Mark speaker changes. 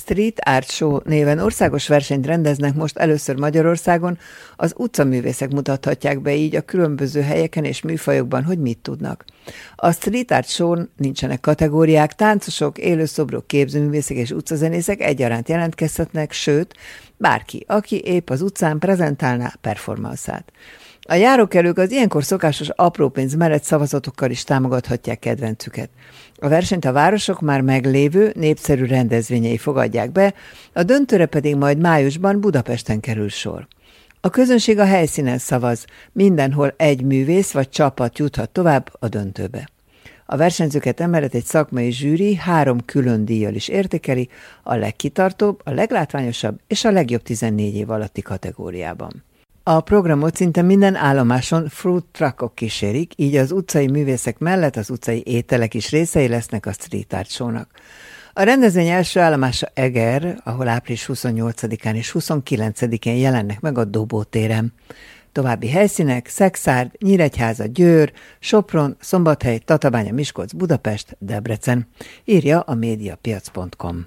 Speaker 1: Street Art Show néven országos versenyt rendeznek most először Magyarországon, az utcaművészek mutathatják be így a különböző helyeken és műfajokban, hogy mit tudnak. A Street Art Show-n nincsenek kategóriák, táncosok, élőszobrok, képzőművészek és utcazenészek egyaránt jelentkezhetnek, sőt, bárki, aki épp az utcán prezentálná performanszát. A járókelők az ilyenkor szokásos apró pénz mellett szavazatokkal is támogathatják kedvencüket. A versenyt a városok már meglévő, népszerű rendezvényei fogadják be, a döntőre pedig majd májusban Budapesten kerül sor. A közönség a helyszínen szavaz, mindenhol egy művész vagy csapat juthat tovább a döntőbe. A versenyzőket emellett egy szakmai zsűri 3 külön díjjal is értékeli, a legkitartóbb, a leglátványosabb és a legjobb 14 év alatti kategóriában. A programot szinte minden állomáson food truckok kísérik, így az utcai művészek mellett az utcai ételek is részei lesznek a Street Art Show-nak. A rendezvény első állomása Eger, ahol április 28-án és 29-én jelennek meg a Dobó téren. További helyszínek Szekszárd, Nyíregyháza, Győr, Sopron, Szombathely, Tatabánya, Miskolc, Budapest, Debrecen. Írja a mediapiac.com.